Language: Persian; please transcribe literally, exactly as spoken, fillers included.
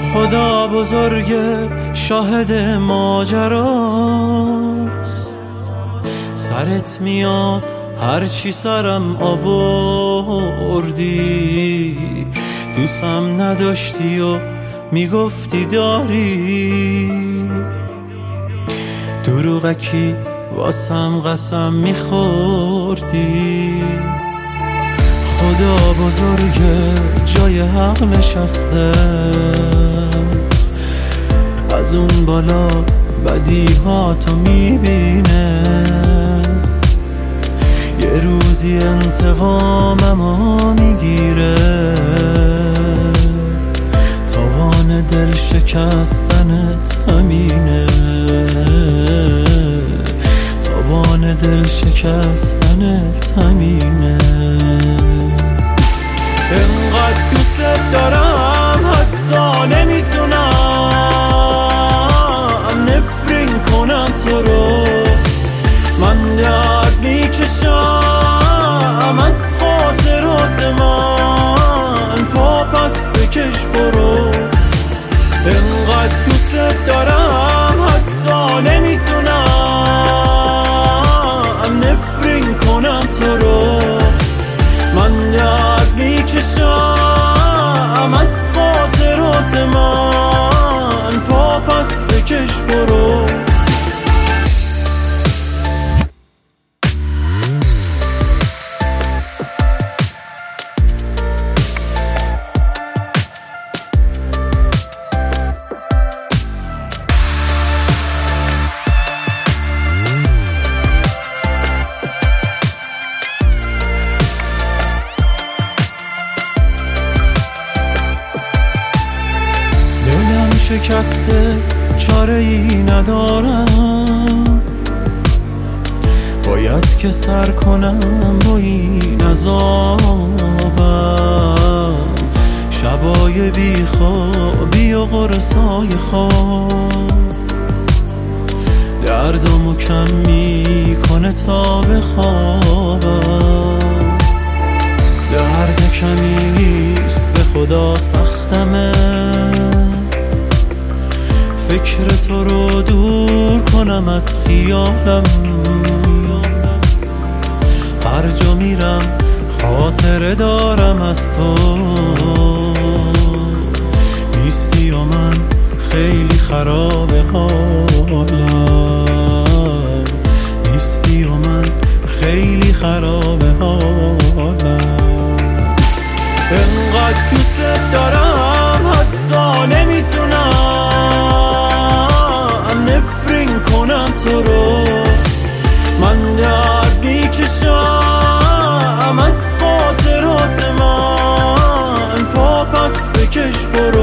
خدا بزرگه شاهد ماجراست، سرت میاد هرچی سرم آوردی، دوستم نداشتی و میگفتی داری، دروغکی واسم قسم میخوردی. خدا بزرگه جای حق نشسته، از اون بالا بدیهاتو میبینه، یه روزی انتقاممو میگیره، تاوان دل شکستنت همینه، تاوان دل شکستنت همینه. انقدر دوست دارم حتی نمیتونم نفرین کنم تو رو، من درد میکشم از خاطرات من، پا پس بکش برو. انقدر دوست دارم حتی نمیتونم نفرین کنم تو رو، من درد میکشم از خاطرات من، پا پس بکش برو. شکسته چاره ای ندارم، باید که سر کنم با این عذابم، شبای بی خوابی و قرصای خواب دردمو کم میکنه تا بخوابم، درد کمی نیست به خدا سختمه، فکر تو رو دور کنم از خیالم، هر جا میرم خاطره دارم از تو، نیستی و من خیلی خرابه حالم، نیستی و من خیلی خرابه حالم. انقدر دوست دارم حتی نمیتونم نفرین کنم تو رو، من درد میکشم از خاطرات من، پا پس بکش برو.